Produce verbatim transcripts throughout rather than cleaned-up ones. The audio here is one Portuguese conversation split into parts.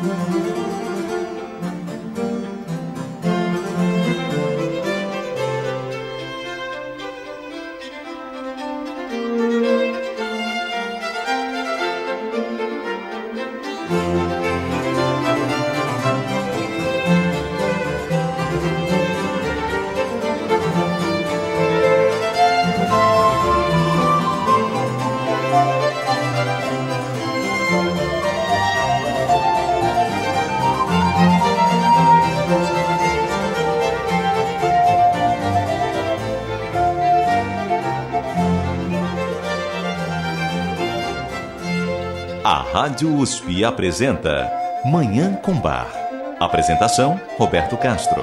A Rádio U S P apresenta Manhã com Bar. Apresentação, Roberto Castro.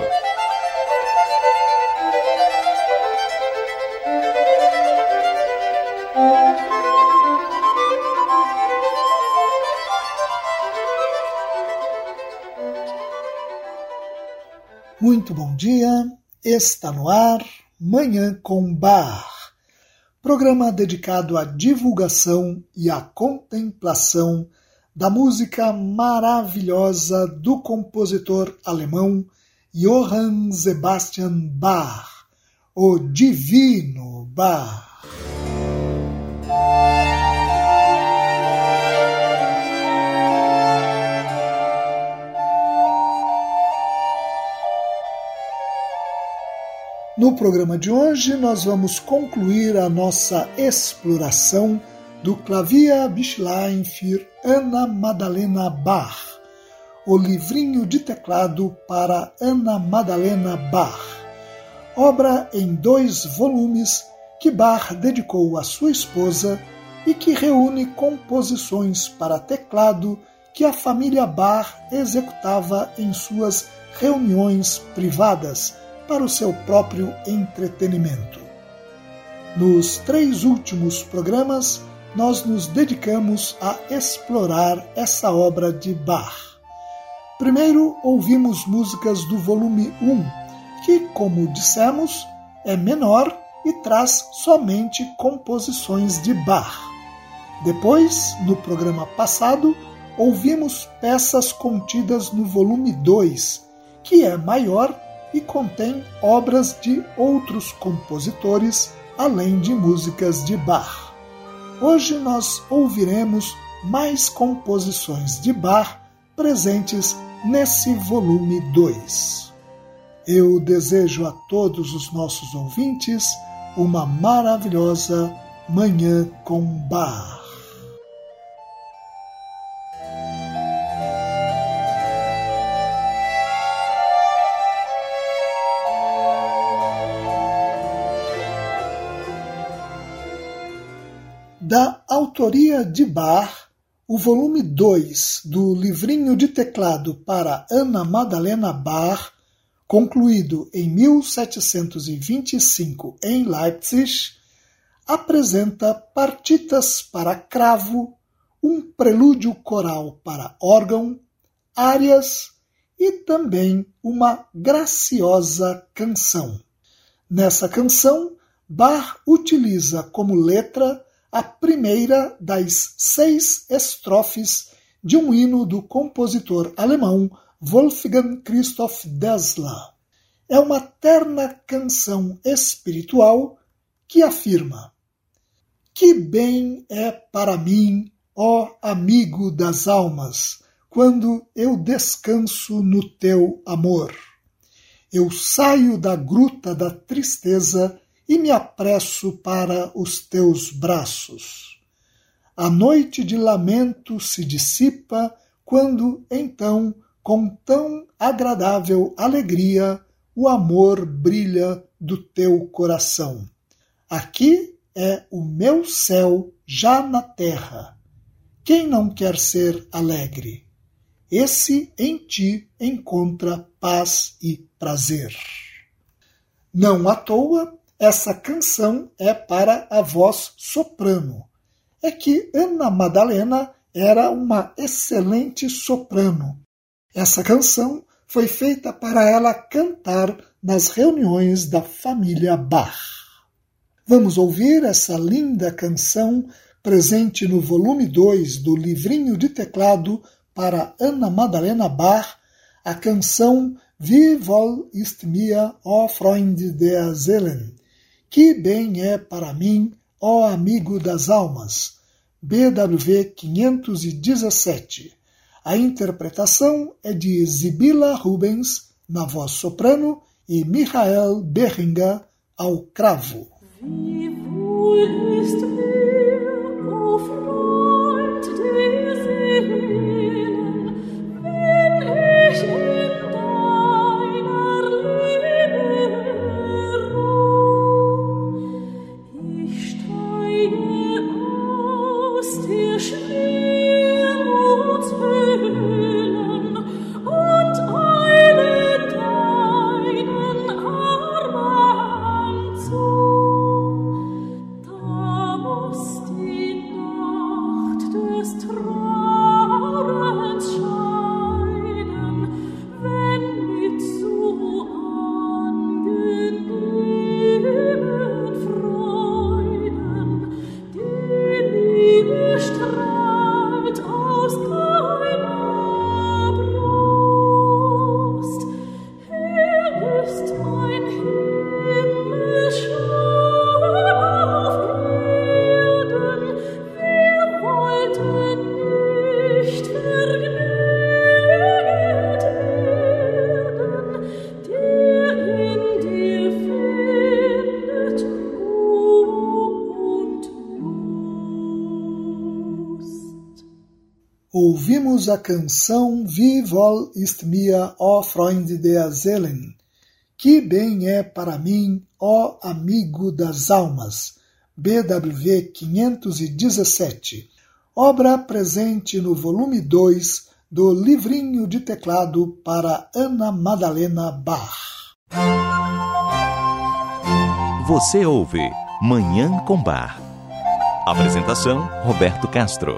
Muito bom dia, está no ar Manhã com Bar, programa dedicado à divulgação e à contemplação da música maravilhosa do compositor alemão Johann Sebastian Bach, o Divino Bach. No programa de hoje, nós vamos concluir a nossa exploração do Klavierbüchlein für Anna Magdalena Bach, o livrinho de teclado para Anna Magdalena Bach, obra em dois volumes que Bach dedicou à sua esposa e que reúne composições para teclado que a família Bach executava em suas reuniões privadas, para o seu próprio entretenimento. Nos três últimos programas, nós nos dedicamos a explorar essa obra de Bach. Primeiro, ouvimos músicas do volume um, que, como dissemos, é menor e traz somente composições de Bach. Depois, no programa passado, ouvimos peças contidas no volume dois, que é maior e contém obras de outros compositores, além de músicas de Bach. Hoje nós ouviremos mais composições de Bach presentes nesse volume dois. Eu desejo a todos os nossos ouvintes uma maravilhosa Manhã com Bach. Da autoria de Bach, o volume dois do livrinho de teclado para Anna Magdalena Bach, concluído em mil setecentos e vinte e cinco em Leipzig, apresenta partitas para cravo, um prelúdio coral para órgão, árias e também uma graciosa canção. Nessa canção, Bach utiliza como letra a primeira das seis estrofes de um hino do compositor alemão Wolfgang Christoph Dessler. É uma terna canção espiritual que afirma: que bem é para mim, ó amigo das almas, quando eu descanso no teu amor. Eu saio da gruta da tristeza e me apresso para os teus braços. A noite de lamento se dissipa quando, então, com tão agradável alegria, o amor brilha do teu coração. Aqui é o meu céu já na terra. Quem não quer ser alegre? Esse em ti encontra paz e prazer. Não à toa, essa canção é para a voz soprano. É que Anna Magdalena era uma excelente soprano. Essa canção foi feita para ela cantar nas reuniões da família Bach. Vamos ouvir essa linda canção presente no volume dois do livrinho de teclado para Ana Madalena Bach, a canção Wie wohl ist mir, ó Freund der Seelen, que bem é para mim, ó amigo das almas, B W V quinhentos e dezessete. A interpretação é de Sibila Rubens, na voz soprano, e Michael Berringer, ao cravo. Ouvimos a canção Wie wohl ist mir, ó Freund der Seelen, que bem é para mim, ó amigo das almas, B W V quinhentos e dezessete, obra presente no volume dois do Livrinho de Teclado para Ana Madalena Bach. Você ouve Manhã com Bar. Apresentação, Roberto Castro.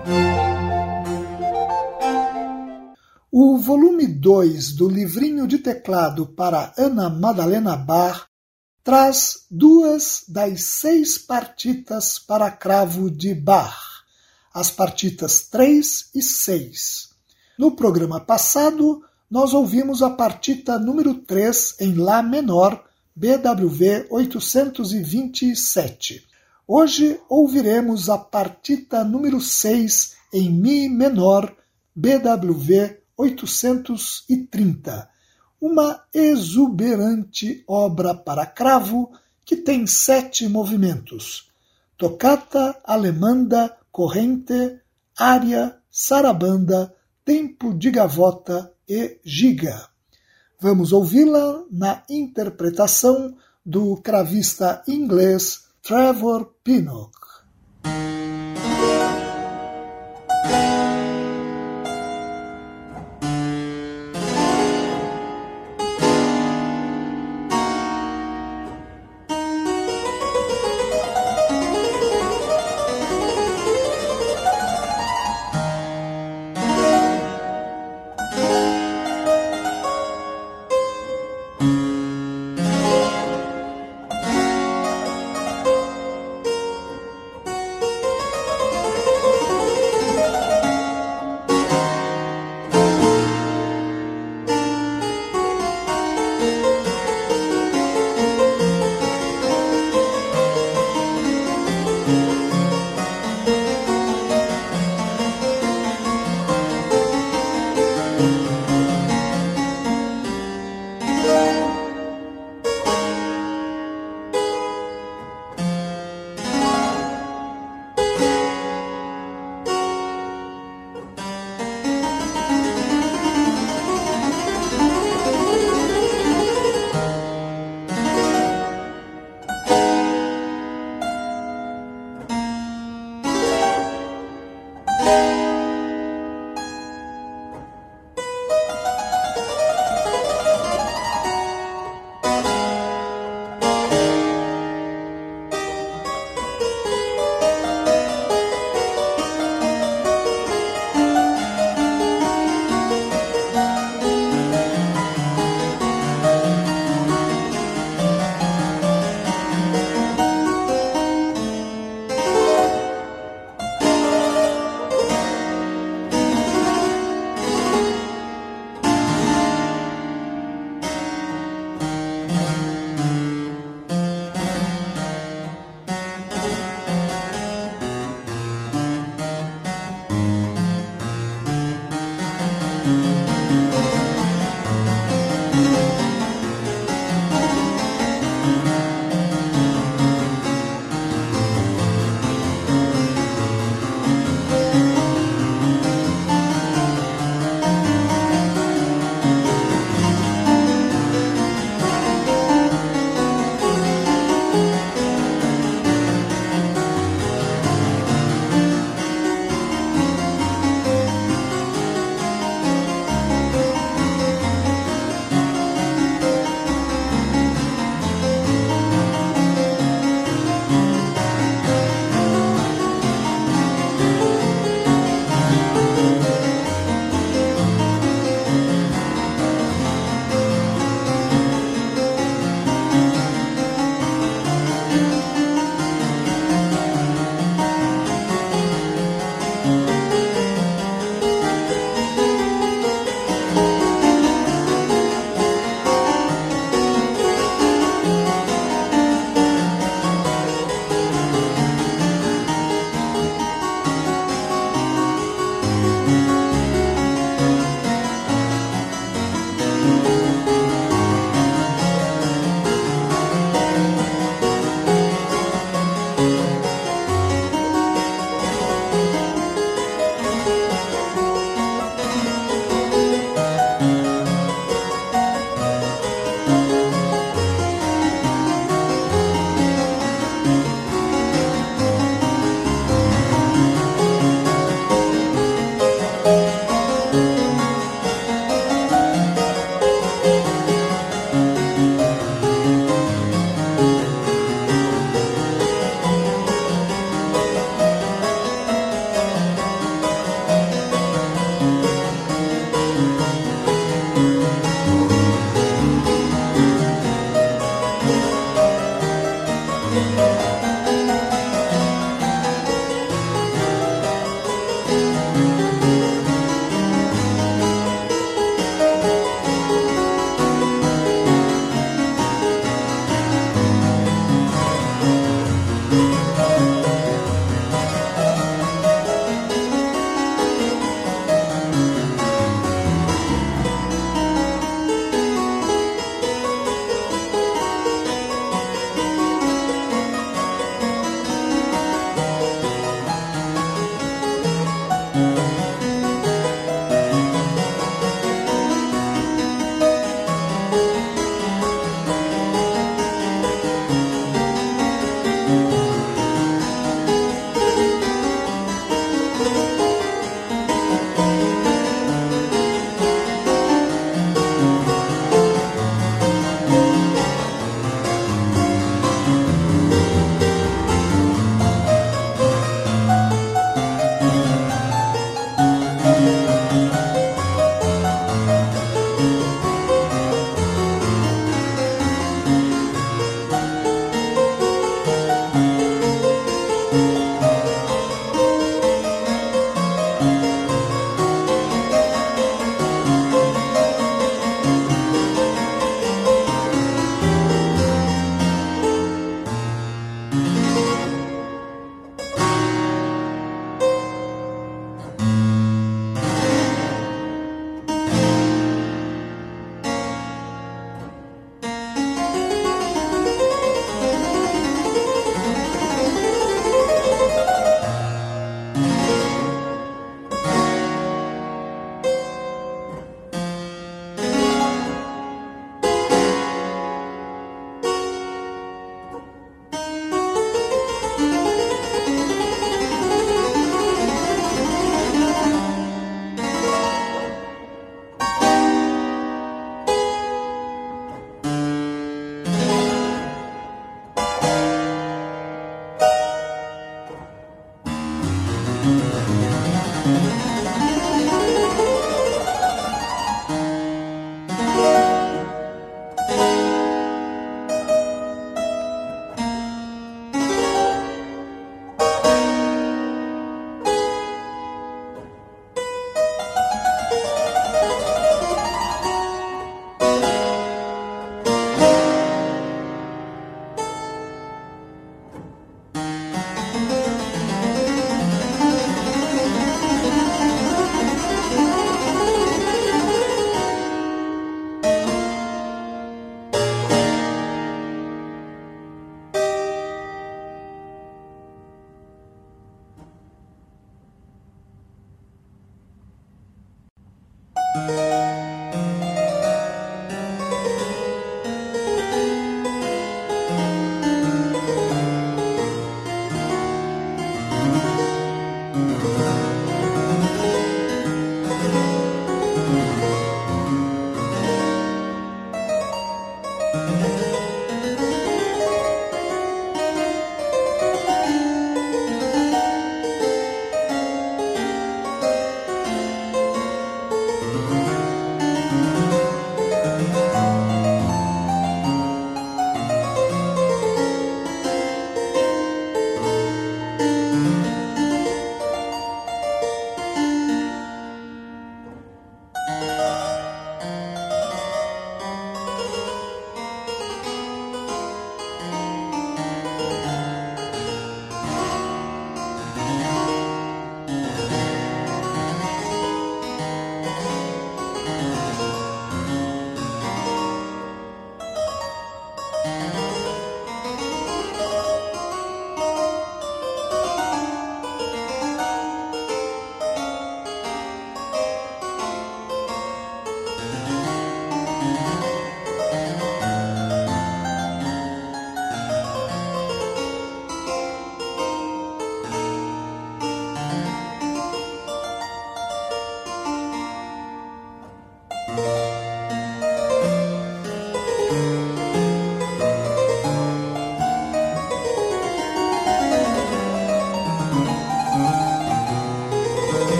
O volume dois do Livrinho de Teclado para Ana Madalena Bach traz duas das seis partitas para cravo de Bach, as partitas três e seis. No programa passado, nós ouvimos a partita número três em Lá menor, B W V oitocentos e vinte e sete. Hoje ouviremos a partita número seis em Mi menor, B W V oitocentos e trinta, uma exuberante obra para cravo que tem sete movimentos: tocata, alemanda, corrente, área, sarabanda, tempo de gavota e giga. Vamos ouvi-la na interpretação do cravista inglês Trevor Pinnock.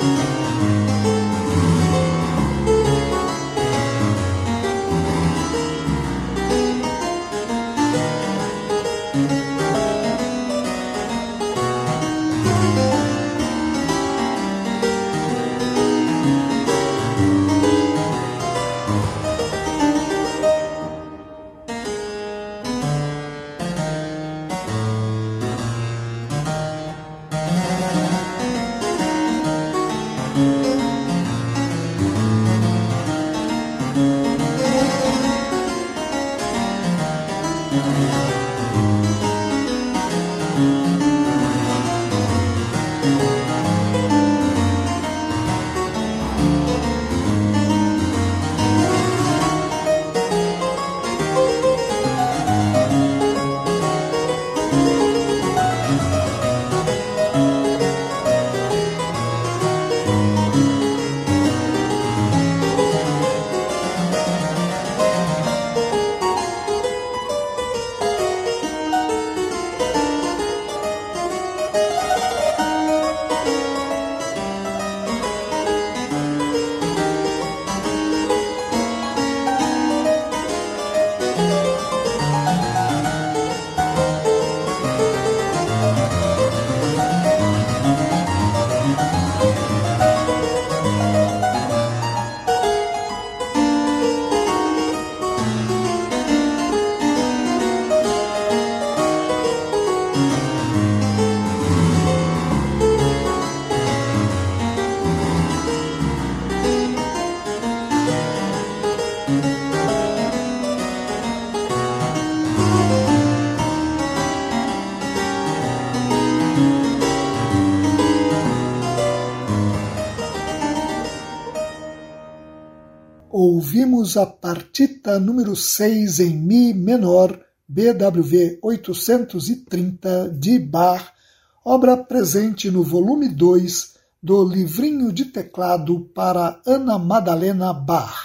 Ouvimos a partita número seis em Mi menor, B W V oitocentos e trinta, de Bach, obra presente no volume dois do Livrinho de Teclado para Ana Madalena Bach.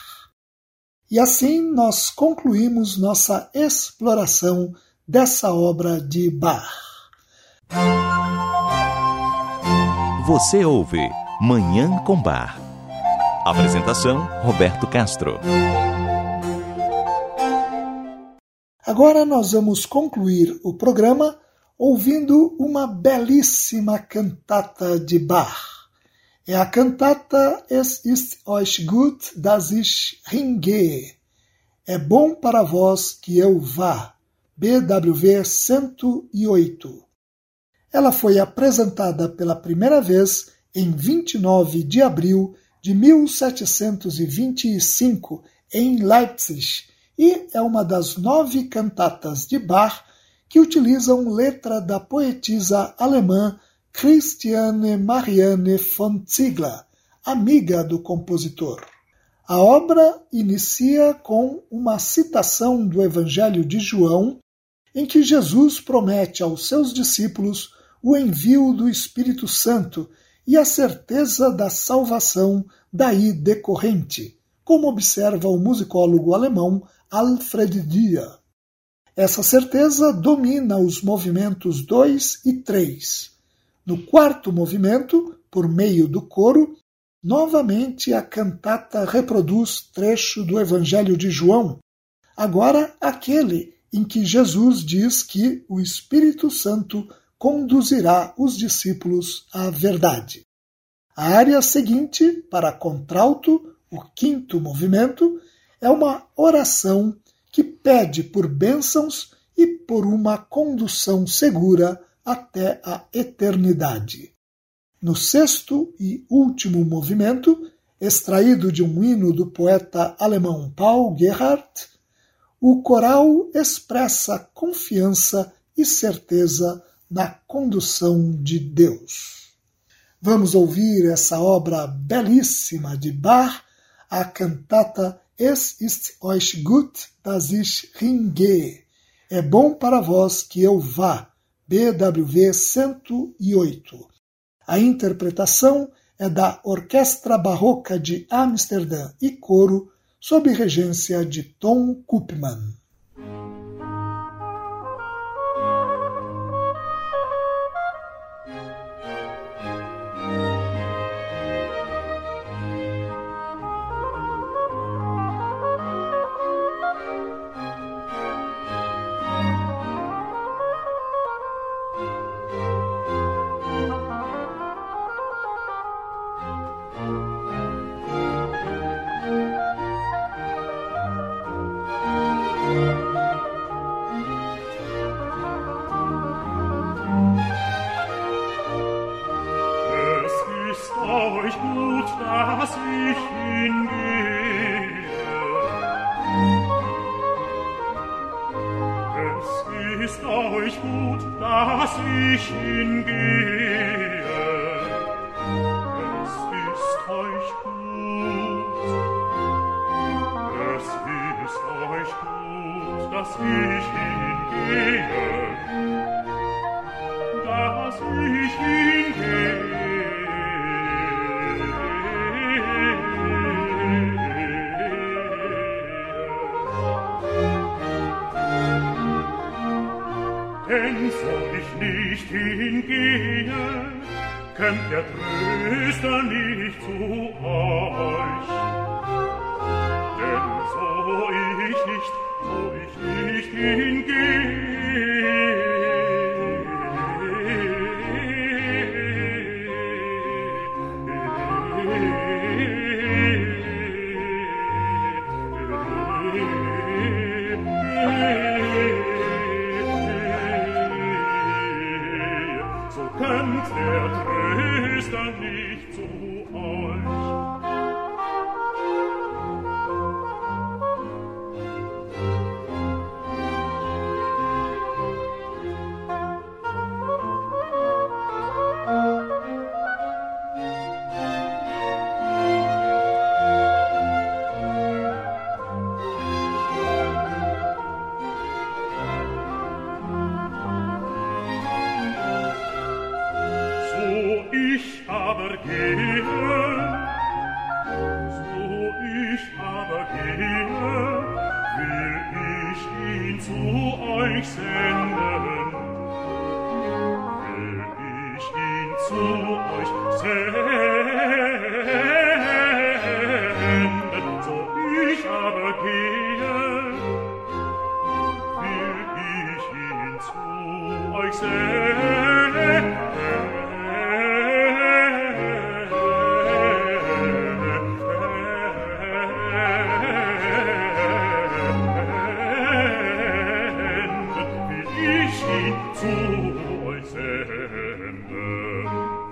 E assim nós concluímos nossa exploração dessa obra de Bach. Você ouve Manhã com Bach. Apresentação, Roberto Castro. Agora nós vamos concluir o programa ouvindo uma belíssima cantata de Bach. É a cantata Es ist euch gut, dass ich hingehe. É bom para vós que eu vá. B W V cento e oito. Ela foi apresentada pela primeira vez em vinte e nove de abril de mil setecentos e vinte e cinco, em Leipzig, e é uma das nove cantatas de Bach que utilizam letra da poetisa alemã Christiane Marianne von Ziegler, amiga do compositor. A obra inicia com uma citação do Evangelho de João, em que Jesus promete aos seus discípulos o envio do Espírito Santo e a certeza da salvação daí decorrente, como observa o musicólogo alemão Alfred Dier. Essa certeza domina os movimentos dois e três. No quarto movimento, por meio do coro, novamente a cantata reproduz trecho do Evangelho de João, agora aquele em que Jesus diz que o Espírito Santo conduzirá os discípulos à verdade. A área seguinte, para contralto, o quinto movimento, é uma oração que pede por bênçãos e por uma condução segura até a eternidade. No sexto e último movimento, extraído de um hino do poeta alemão Paul Gerhardt, o coral expressa confiança e certeza na condução de Deus. Vamos ouvir essa obra belíssima de Bach, a cantata Es ist euch gut, dass ich hingehe. É bom para vós que eu vá. B W V cento e oito. A interpretação é da Orquestra Barroca de Amsterdã e coro, sob regência de Tom Koopman. dass ich hingehe. Es ist euch gut, dass ich hingehe. Es ist euch gut. Es ist euch gut, dass ich hingehe. Dass ich hingehe. Denn soll ich nicht hingehen, kömmt der Tröster nicht zu euch. Denn so ich nicht, so ich nicht hingehe, so kommt der Tröster nicht zu euch. Aber gehe, so ich aber gehe, will ich ihn zu euch senden, will ich ihn zu euch senden, so ich aber gehe, will ich ihn zu euch senden. Zu euch senden.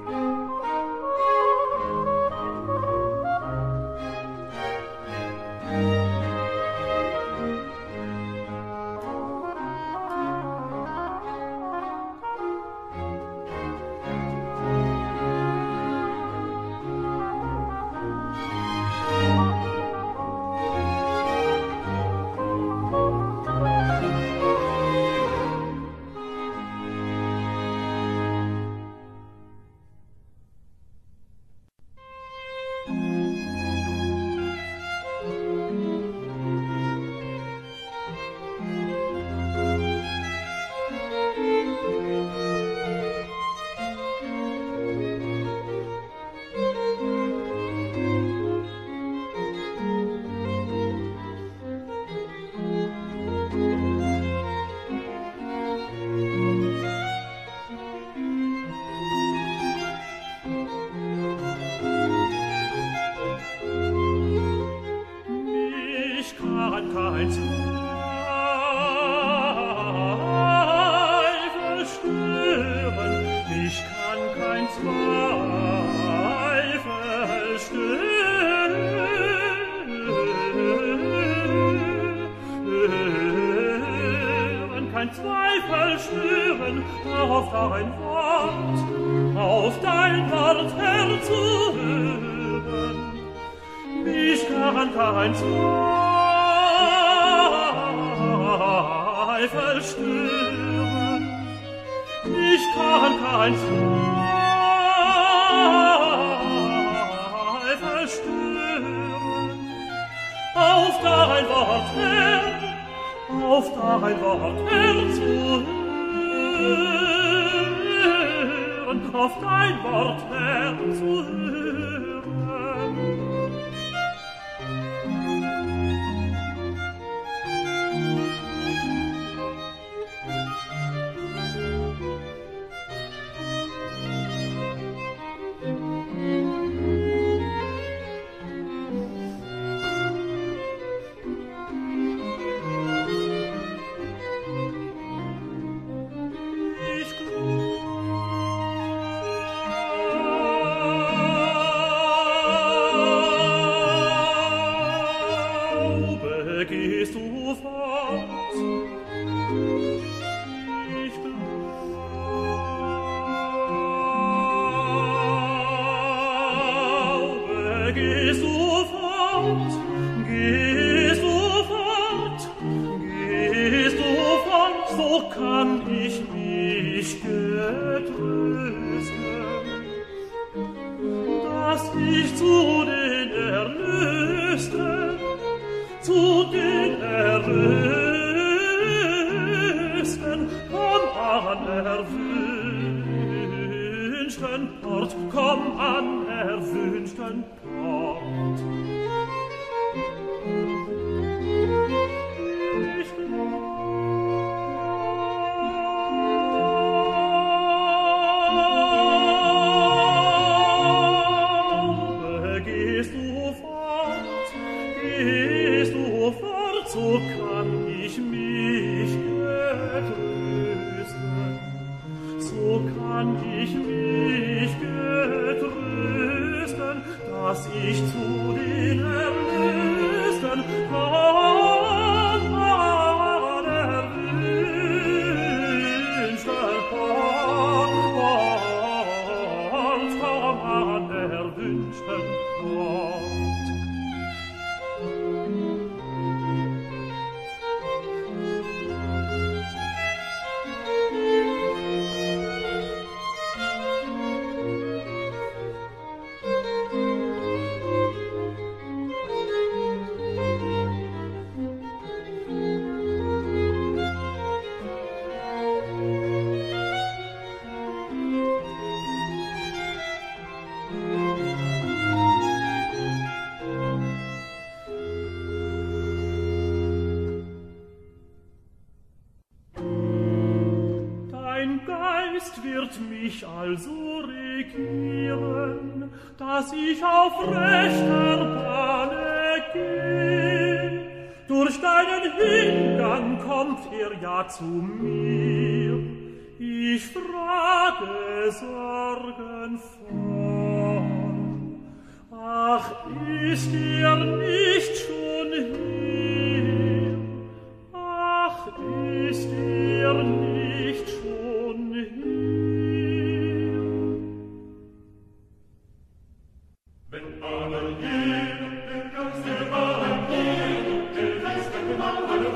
Kein Zweifel stören, mich kann kein Zweifel stören, kein Zweifel stören auf dein Wort, auf dein Wort, Herr, zu hören. Mich kann kein Zweifel stören, mich kann kein Zweifel stören. Auf dein Wort, Herr, auf dein Wort, Herr, zu hören, auf dein Wort, Herr, zu hören. Ich Erlösten, zu den Erlösten, komm an erwünschten Ort, komm an erwünschten Ort. Ich glaube, gehst du fort, gehst du fort, so kann ich mich getrösten, so kann ich mich getrösten, dass ich zu den Erlösten komm an erwünschten Ort, komm an erwünschten Ort. Dein Geist wird mich also regieren, dass ich auf rechter Bahne geh. Durch deinen Hingang kommt er ja zu mir. Ich frage sorgenvoll, ach, ist er nicht schon hier? Ach, ist er nicht schon hier? Wenn alle gehen, ganz wir alle gehen, der Rest der Mann, alle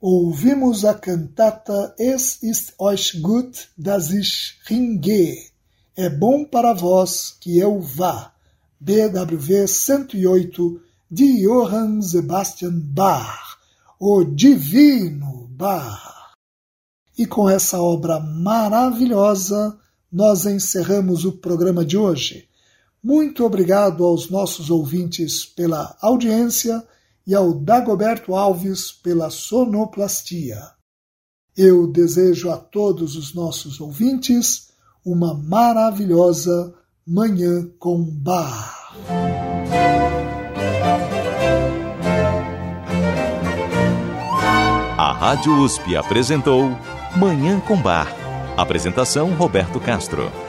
ouvimos a cantata Es ist euch gut, dass ich hingehe. É bom para vós que eu vá. B W V cento e oito, de Johann Sebastian Bach, o Divino Bach. E com essa obra maravilhosa, nós encerramos o programa de hoje. Muito obrigado aos nossos ouvintes pela audiência e ao Dagoberto Alves pela sonoplastia. Eu desejo a todos os nossos ouvintes uma maravilhosa Manhã com Bach. A Rádio U S P apresentou Manhã com Bach. Apresentação Roberto Castro.